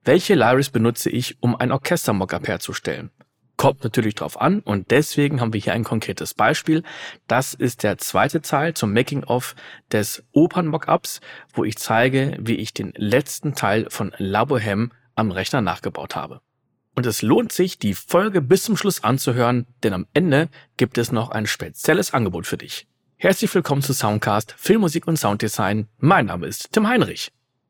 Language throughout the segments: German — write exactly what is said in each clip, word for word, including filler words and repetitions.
Welche Libraries benutze ich, um ein Orchester-Mockup herzustellen? Kommt natürlich drauf an und deswegen haben wir hier ein konkretes Beispiel. Das ist der zweite Teil zum Making-of des Opern-Mockups, wo ich zeige, wie ich den letzten Teil von La Bohème am Rechner nachgebaut habe. Und es lohnt sich, die Folge bis zum Schluss anzuhören, denn am Ende gibt es noch ein spezielles Angebot für dich. Herzlich willkommen zu Soundcast, Filmmusik und Sounddesign. Mein Name ist Tim Heinrich.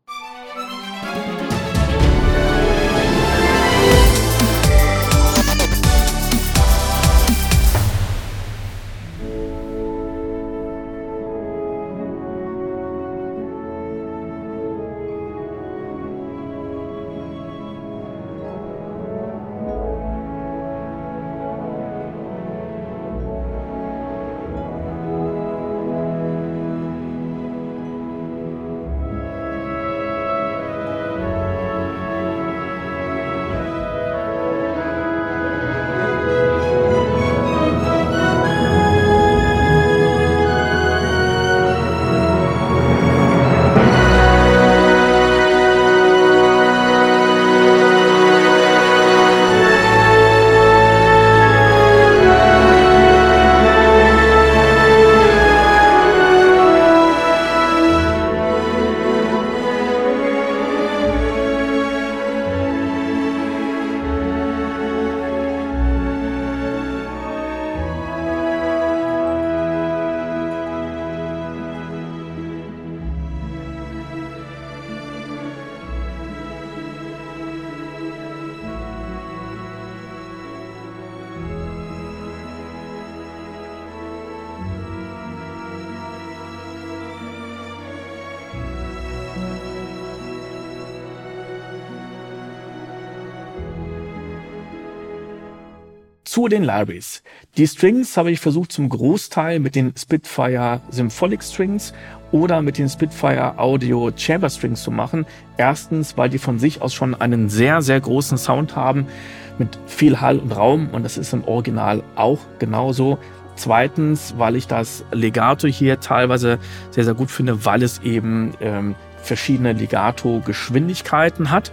Zu den Libraries. Die Strings habe ich versucht zum Großteil mit den Spitfire Symphonic Strings oder mit den Spitfire Audio Chamber Strings zu machen. Erstens, weil die von sich aus schon einen sehr, sehr großen Sound haben mit viel Hall und Raum und das ist im Original auch genauso. Zweitens, weil ich das Legato hier teilweise sehr, sehr gut finde, weil es eben ähm, verschiedene Legato-Geschwindigkeiten hat.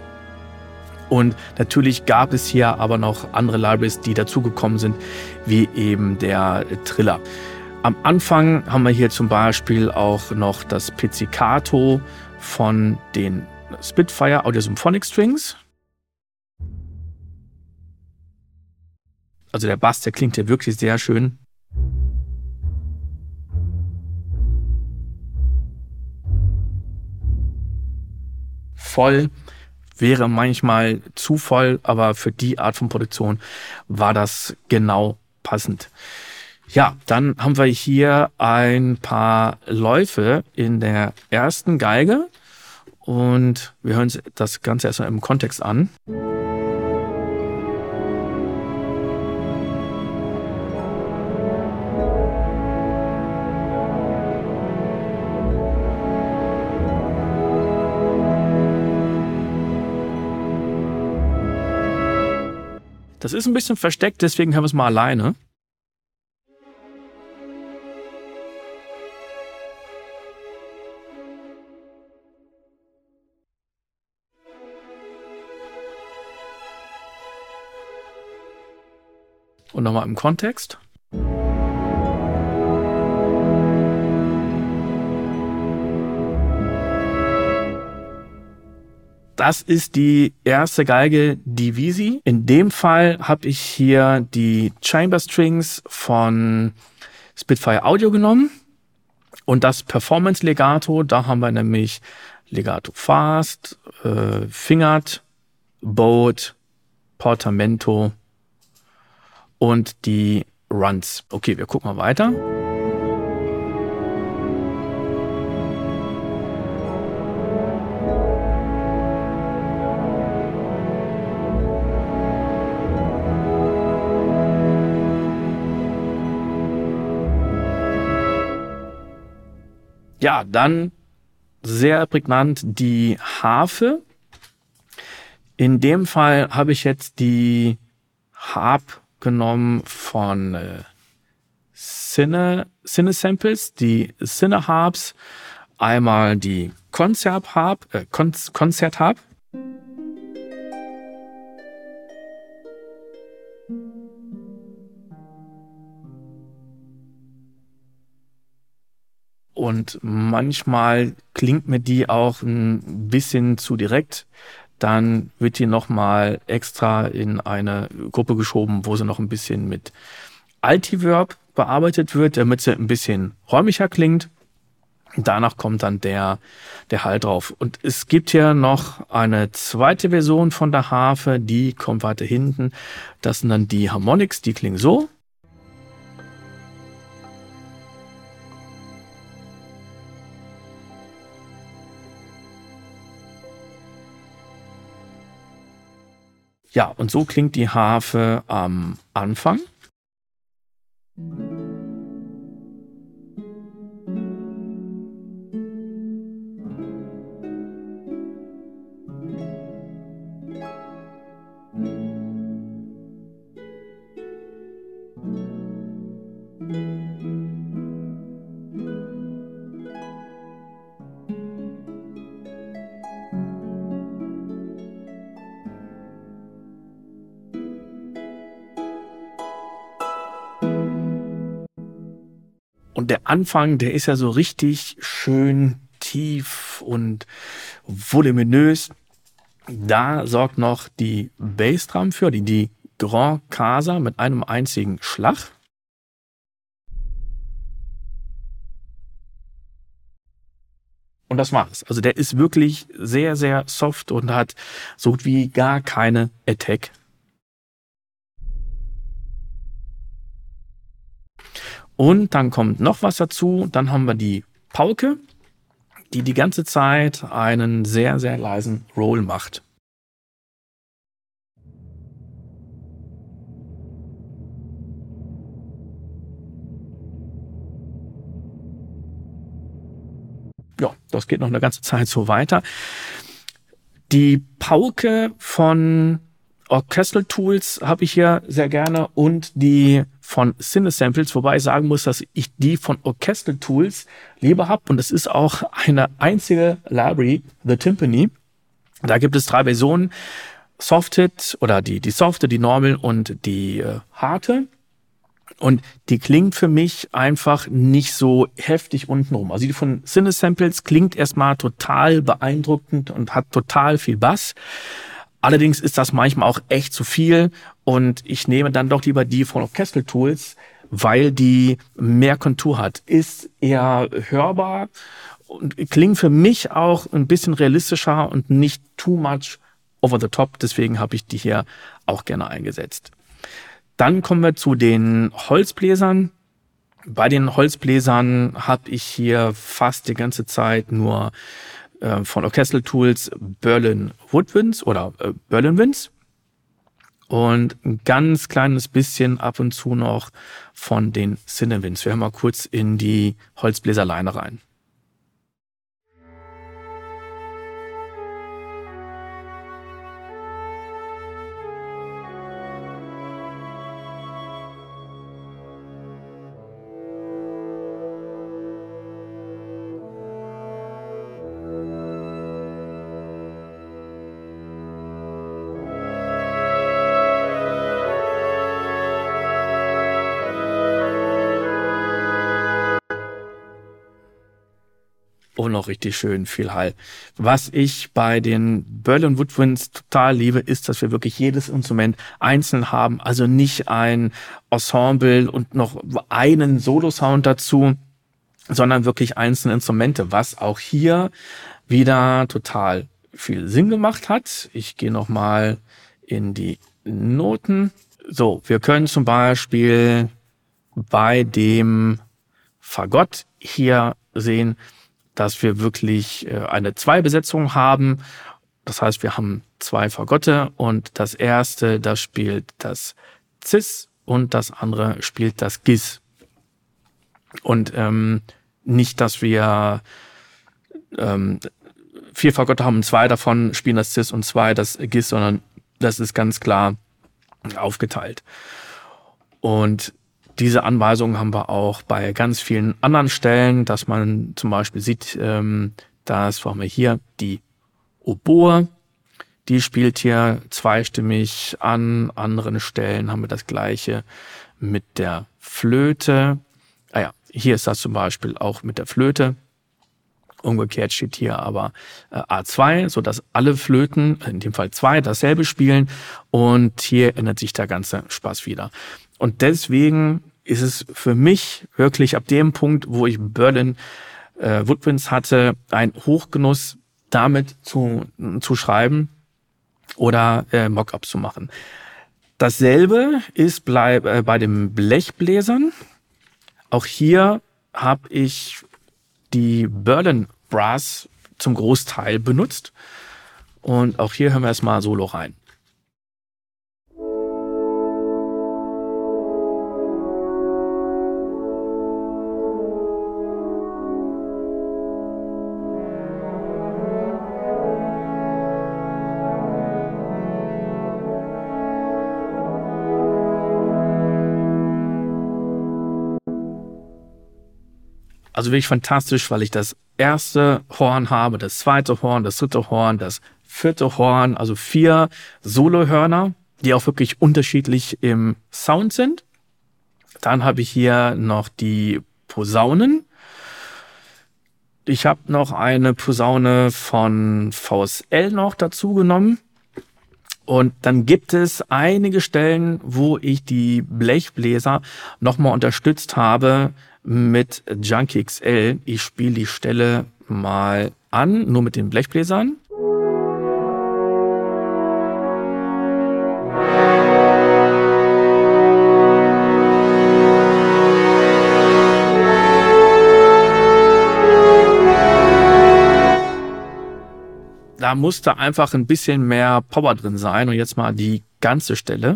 Und natürlich gab es hier aber noch andere Libraries, die dazugekommen sind, wie eben der Triller. Am Anfang haben wir hier zum Beispiel auch noch das Pizzicato von den Spitfire Audio Symphonic Strings. Also der Bass, der klingt hier wirklich sehr schön. Voll. Wäre manchmal zu voll, aber für die Art von Produktion war das genau passend. Ja, dann haben wir hier ein paar Läufe in der ersten Geige und wir hören uns das Ganze erstmal im Kontext an. Das ist ein bisschen versteckt, deswegen hören wir es mal alleine. Und nochmal im Kontext. Das ist die erste Geige Divisi. In dem Fall habe ich hier die Chamber Strings von Spitfire Audio genommen und das Performance Legato. Da haben wir nämlich Legato Fast, äh, Fingered, Bowed, Portamento und die Runs. Okay, wir gucken mal weiter. Ja, dann sehr prägnant die Harfe. In dem Fall habe ich jetzt die Harp genommen von äh, Cine, Cine Samples, die Cine Harps, einmal die Concert Harp, äh, Konzert Harp. und manchmal klingt mir die auch ein bisschen zu direkt. Dann wird die nochmal extra in eine Gruppe geschoben, wo sie noch ein bisschen mit Altiverb bearbeitet wird, damit sie ein bisschen räumlicher klingt. Danach kommt dann der, der Hall drauf. Und es gibt hier noch eine zweite Version von der Harfe, die kommt weiter hinten. Das sind dann die Harmonics, die klingen so. Ja, und so klingt die Harfe am Anfang. Und der Anfang, der ist ja so richtig schön tief und voluminös. Da sorgt noch die Bassdrum für, die, die Grand Casa mit einem einzigen Schlag. Und das war's. Also der ist wirklich sehr, sehr soft und hat so gut wie gar keine Attack. Und dann kommt noch was dazu. Dann haben wir die Pauke, die die ganze Zeit einen sehr, sehr leisen Roll macht. Ja, das geht noch eine ganze Zeit so weiter. Die Pauke von Orchestral Tools habe ich hier sehr gerne und die von Cinesamples, wobei ich sagen muss, dass ich die von Orchestral Tools lieber habe. Und es ist auch eine einzige Library, The Timpani. Da gibt es drei Versionen, Softed oder die, die Softe, die Normal und die äh, Harte. Und die klingt für mich einfach nicht so heftig untenrum. Also die von Cinesamples klingt erstmal total beeindruckend und hat total viel Bass. Allerdings ist das manchmal auch echt zu viel und ich nehme dann doch lieber die von Orchestral Tools, weil die mehr Kontur hat. Ist eher hörbar und klingt für mich auch ein bisschen realistischer und nicht too much over the top. Deswegen habe ich die hier auch gerne eingesetzt. Dann kommen wir zu den Holzbläsern. Bei den Holzbläsern habe ich hier fast die ganze Zeit nur äh, von Orchestral Tools Berlin Woodwinds oder äh, Berlin Winds und ein ganz kleines bisschen ab und zu noch von den Cinewinds. Wir hören mal kurz in die Holzbläserleine rein. Und noch richtig schön viel Hall. Was ich bei den Berlin Woodwinds total liebe, ist, dass wir wirklich jedes Instrument einzeln haben. Also nicht ein Ensemble und noch einen Solo-Sound dazu, sondern wirklich einzelne Instrumente, was auch hier wieder total viel Sinn gemacht hat. Ich gehe nochmal in die Noten. So, wir können zum Beispiel bei dem Fagott hier sehen, dass wir wirklich eine Zwei-Besetzung haben. Das heißt, wir haben zwei Fagotte und das erste, das spielt das Cis und das andere spielt das Gis. Und ähm, nicht, dass wir ähm, vier Fagotte haben, zwei davon spielen das Cis und zwei das Gis, sondern das ist ganz klar aufgeteilt. Und diese Anweisungen haben wir auch bei ganz vielen anderen Stellen, dass man zum Beispiel sieht, ähm, das haben wir hier die Oboe, die spielt hier zweistimmig. An anderen Stellen haben wir das gleiche mit der Flöte. Ah ja, Hier ist das zum Beispiel auch mit der Flöte. Umgekehrt steht hier aber äh, A zwei, sodass alle Flöten, in dem Fall zwei, dasselbe spielen. Und hier ändert sich der ganze Spaß wieder. Und deswegen ist es für mich wirklich ab dem Punkt, wo ich Berlin äh, Woodwinds hatte, ein Hochgenuss, damit zu, zu schreiben oder äh, Mockups zu machen. Dasselbe ist bei, äh, bei den Blechbläsern. Auch hier habe ich die Berlin Brass zum Großteil benutzt. Und auch hier hören wir erstmal Solo rein. Also wirklich fantastisch, weil ich das erste Horn habe, das zweite Horn, das dritte Horn, das vierte Horn, also vier Solohörner, die auch wirklich unterschiedlich im Sound sind. Dann habe ich hier noch die Posaunen. Ich habe noch eine Posaune von V S L noch dazu genommen. Und dann gibt es einige Stellen, wo ich die Blechbläser nochmal unterstützt habe mit Junkie X L. Ich spiele die Stelle mal an, nur mit den Blechbläsern. Da musste einfach ein bisschen mehr Power drin sein. Und jetzt mal die ganze Stelle.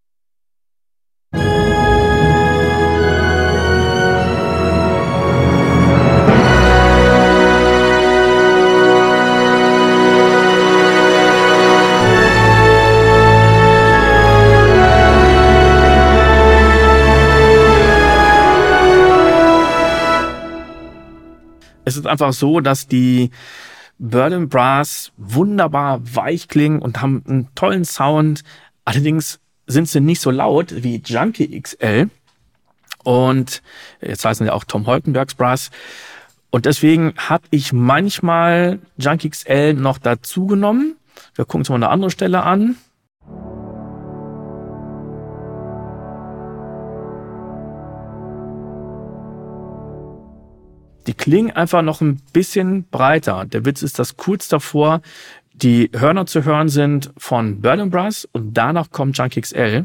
Es ist einfach so, dass die Berlin Brass wunderbar weich klingen und haben einen tollen Sound. Allerdings sind sie nicht so laut wie Junkie X L. Und jetzt heißen sie auch Tom Holkenbergs Brass. Und deswegen habe ich manchmal Junkie X L noch dazu genommen. Wir gucken uns mal eine andere Stelle an. Die klingen einfach noch ein bisschen breiter. Der Witz ist, dass kurz davor die Hörner zu hören sind von Berlin Brass und danach kommt Junkie X L.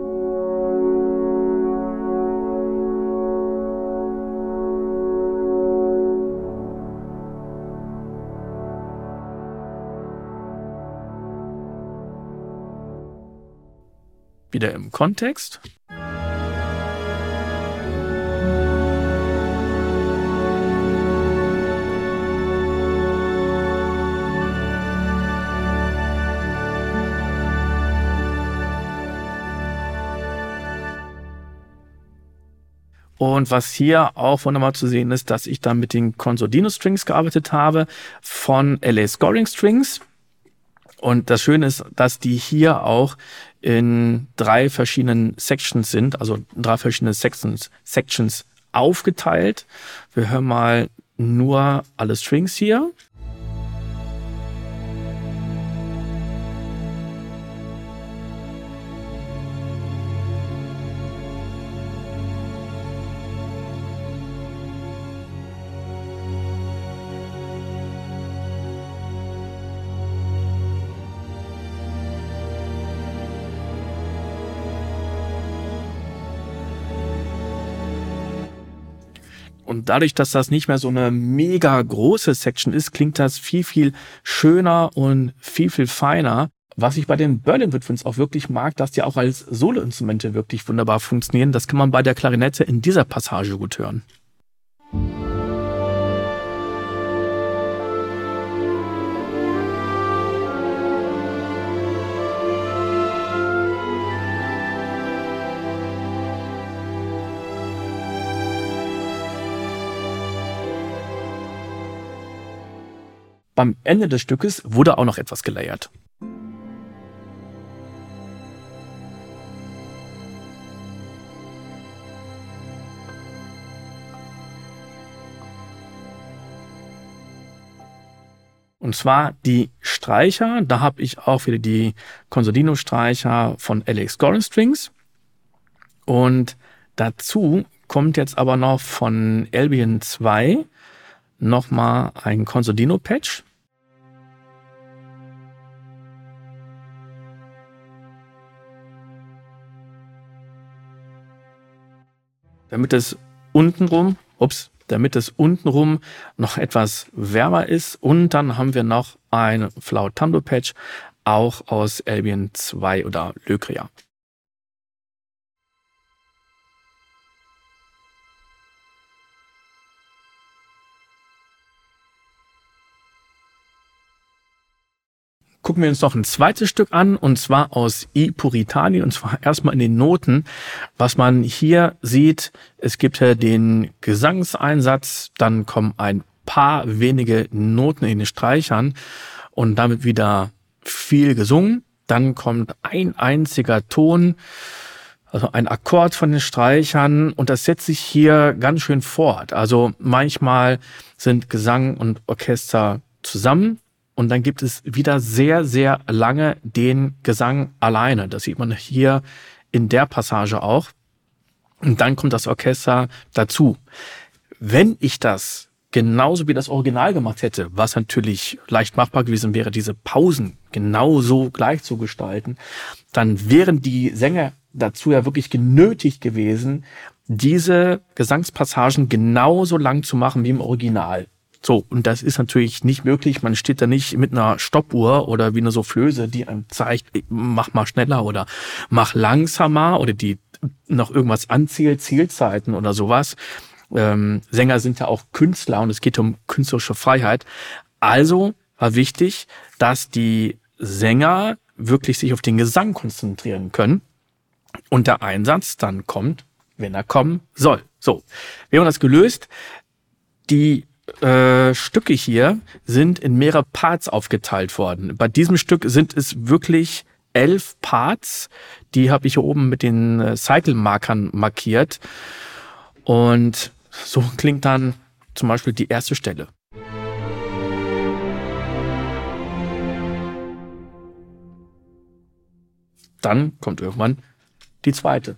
Wieder im Kontext. Und was hier auch wunderbar zu sehen ist, dass ich dann mit den Consordino Strings gearbeitet habe von L A Scoring Strings. Und das Schöne ist, dass die hier auch in drei verschiedenen Sections sind, also drei verschiedene Sections, Sections aufgeteilt. Wir hören mal nur alle Strings hier. Und dadurch, dass das nicht mehr so eine mega große Section ist, klingt das viel, viel schöner und viel, viel feiner. Was ich bei den Berlin Woodwinds auch wirklich mag, dass die auch als Soloinstrumente wirklich wunderbar funktionieren. Das kann man bei der Klarinette in dieser Passage gut hören. Beim Ende des Stückes wurde auch noch etwas gelayert. Und zwar die Streicher, da habe ich auch wieder die Consordino-Streicher von L X Goran Strings. Und dazu kommt jetzt aber noch von Albion zwei nochmal ein Consordino-Patch. Damit es untenrum, ups, damit es untenrum noch etwas wärmer ist. Und dann haben wir noch ein Flautando-Patch, auch aus Albion zwei oder Lycra. Gucken wir uns noch ein zweites Stück an, und zwar aus I Puritani, und zwar erstmal in den Noten. Was man hier sieht, es gibt ja den Gesangseinsatz, dann kommen ein paar wenige Noten in den Streichern und damit wieder viel gesungen. Dann kommt ein einziger Ton, also ein Akkord von den Streichern, und das setzt sich hier ganz schön fort. Also manchmal sind Gesang und Orchester zusammen. Und dann gibt es wieder sehr, sehr lange den Gesang alleine. Das sieht man hier in der Passage auch. Und dann kommt das Orchester dazu. Wenn ich das genauso wie das Original gemacht hätte, was natürlich leicht machbar gewesen wäre, diese Pausen genauso gleich zu gestalten, dann wären die Sänger dazu ja wirklich genötigt gewesen, diese Gesangspassagen genauso lang zu machen wie im Original. So, und das ist natürlich nicht möglich. Man steht da nicht mit einer Stoppuhr oder wie eine Soufflöse, die einem zeigt, mach mal schneller oder mach langsamer, oder die noch irgendwas anzählt, Zielzeiten oder sowas. Ähm, Sänger sind ja auch Künstler und es geht um künstlerische Freiheit. Also war wichtig, dass die Sänger wirklich sich auf den Gesang konzentrieren können und der Einsatz dann kommt, wenn er kommen soll. So, wir haben das gelöst. Die Äh, Stücke hier sind in mehrere Parts aufgeteilt worden. Bei diesem Stück sind es wirklich elf Parts. Die habe ich hier oben mit den äh, Cycle-Markern markiert. Und so klingt dann zum Beispiel die erste Stelle. Dann kommt irgendwann die zweite.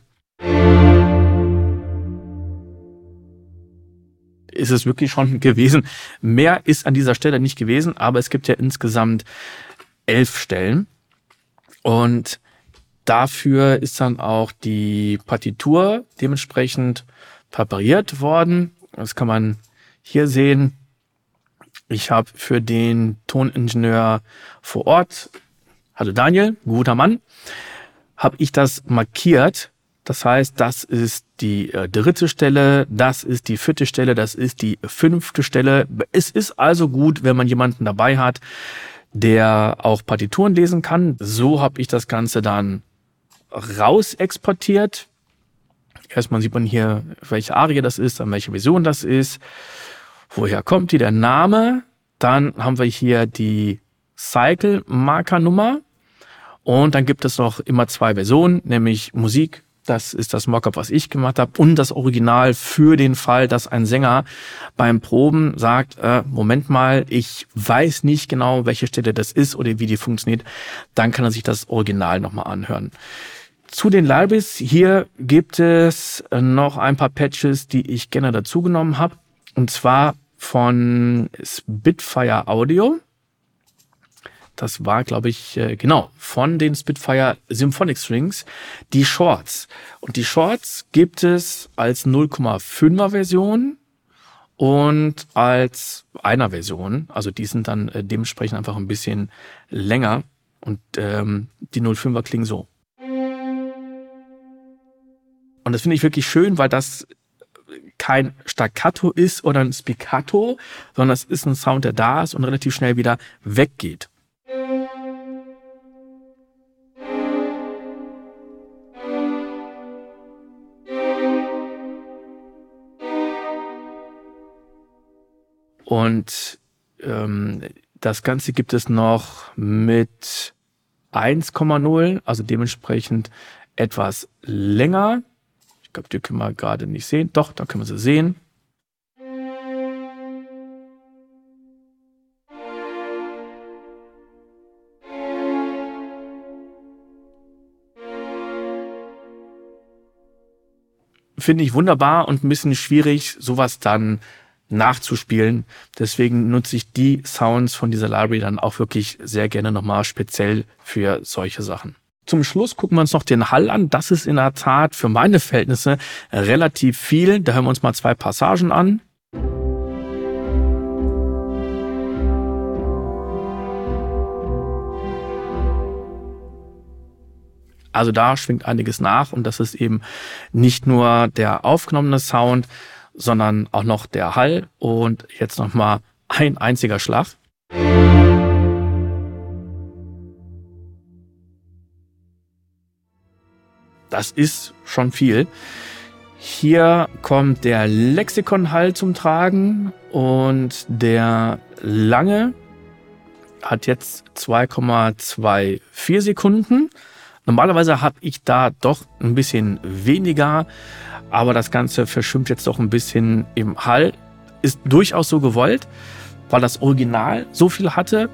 Ist es wirklich schon gewesen. Mehr ist an dieser Stelle nicht gewesen, aber es gibt ja insgesamt elf Stellen. Und dafür ist dann auch die Partitur dementsprechend präpariert worden. Das kann man hier sehen. Ich habe für den Toningenieur vor Ort, hallo Daniel, guter Mann, habe ich das markiert. Das heißt, das ist die äh, dritte Stelle, das ist die vierte Stelle, das ist die fünfte Stelle. Es ist also gut, wenn man jemanden dabei hat, der auch Partituren lesen kann. So habe ich das Ganze dann raus exportiert. Erstmal sieht man hier, welche Arie das ist, an welche Version das ist. Woher kommt die? Der Name. Dann haben wir hier die Cycle-Marker-Nummer. Und dann gibt es noch immer zwei Versionen, nämlich Musik. Das ist das Mockup, was ich gemacht habe, und das Original für den Fall, dass ein Sänger beim Proben sagt, äh, Moment mal, ich weiß nicht genau, welche Stelle das ist oder wie die funktioniert. Dann kann er sich das Original nochmal anhören. Zu den Libraries, hier gibt es noch ein paar Patches, die ich gerne dazugenommen habe. Und zwar von Spitfire Audio. Das war, glaube ich, äh, genau, von den Spitfire Symphonic Strings, die Shorts. Und die Shorts gibt es als null Komma fünfer Version und als einer Version. Also die sind dann äh, dementsprechend einfach ein bisschen länger. Und ähm, die null Komma fünfer klingen so. Und das finde ich wirklich schön, weil das kein Staccato ist oder ein Spiccato, sondern es ist ein Sound, der da ist und relativ schnell wieder weggeht. Und ähm, das Ganze gibt es noch mit eins Komma null, also dementsprechend etwas länger. Ich glaube, die können wir gerade nicht sehen. Doch, da können wir sie sehen. finde ich wunderbar und ein bisschen schwierig, sowas dann nachzuspielen. Deswegen nutze ich die Sounds von dieser Library dann auch wirklich sehr gerne nochmal speziell für solche Sachen. Zum Schluss gucken wir uns noch den Hall an. Das ist in der Tat für meine Verhältnisse relativ viel. Da hören wir uns mal zwei Passagen an. Also da schwingt einiges nach und das ist eben nicht nur der aufgenommene Sound, sondern auch noch der Hall. Und jetzt nochmal ein einziger Schlag. Das ist schon viel. Hier kommt der Lexikon-Hall zum Tragen und der lange hat jetzt zwei Komma vierundzwanzig Sekunden. Normalerweise habe ich da doch ein bisschen weniger, aber das Ganze verschwimmt jetzt doch ein bisschen im Hall. Ist durchaus so gewollt, weil das Original so viel hatte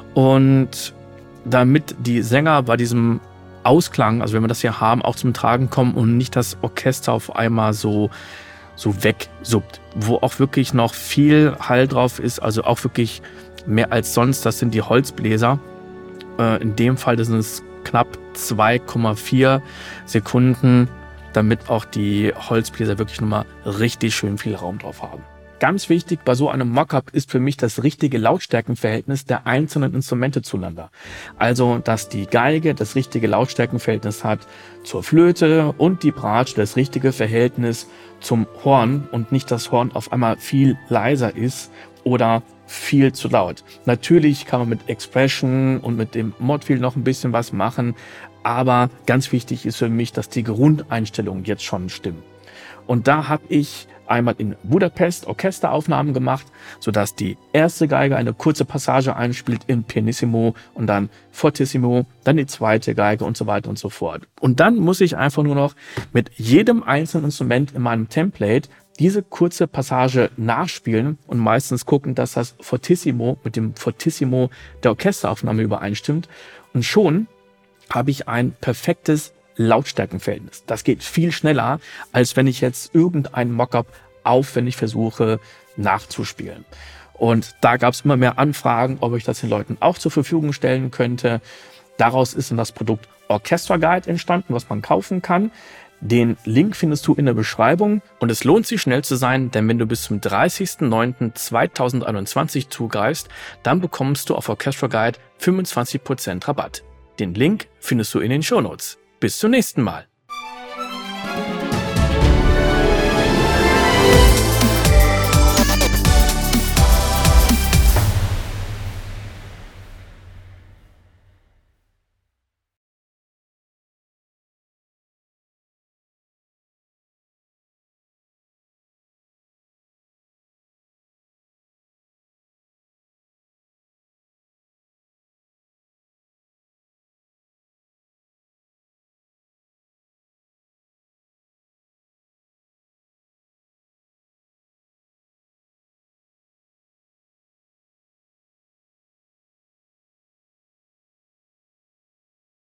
und damit die Sänger bei diesem Ausklang, also wenn wir das hier haben, auch zum Tragen kommen und nicht das Orchester auf einmal so, so wegsuppt, wo auch wirklich noch viel Hall drauf ist, also auch wirklich mehr als sonst, das sind die Holzbläser. Äh, in dem Fall sind es knapp zwei Komma vier Sekunden, damit auch die Holzbläser wirklich nochmal richtig schön viel Raum drauf haben. Ganz wichtig bei so einem Mockup ist für mich das richtige Lautstärkenverhältnis der einzelnen Instrumente zueinander. Also, dass die Geige das richtige Lautstärkenverhältnis hat zur Flöte und die Bratsche das richtige Verhältnis zum Horn und nicht das Horn auf einmal viel leiser ist oder viel zu laut. Natürlich kann man mit Expression und mit dem Modfield noch ein bisschen was machen, aber ganz wichtig ist für mich, dass die Grundeinstellungen jetzt schon stimmen. Und da habe ich einmal in Budapest Orchesteraufnahmen gemacht, sodass die erste Geige eine kurze Passage einspielt in Pianissimo und dann Fortissimo, dann die zweite Geige und so weiter und so fort. Und dann muss ich einfach nur noch mit jedem einzelnen Instrument in meinem Template diese kurze Passage nachspielen und meistens gucken, dass das Fortissimo mit dem Fortissimo der Orchesteraufnahme übereinstimmt. Und schon habe ich ein perfektes Lautstärkenverhältnis. Das geht viel schneller, als wenn ich jetzt irgendein Mockup aufwendig versuche nachzuspielen. Und da gab es immer mehr Anfragen, ob ich das den Leuten auch zur Verfügung stellen könnte. Daraus ist dann das Produkt Orchestra Guide entstanden, was man kaufen kann. Den Link findest du in der Beschreibung und es lohnt sich schnell zu sein, denn wenn du bis zum dreißigsten neunten zweitausendeinundzwanzig zugreifst, dann bekommst du auf Orchestra Guide fünfundzwanzig Prozent Rabatt. Den Link findest du in den Shownotes. Bis zum nächsten Mal.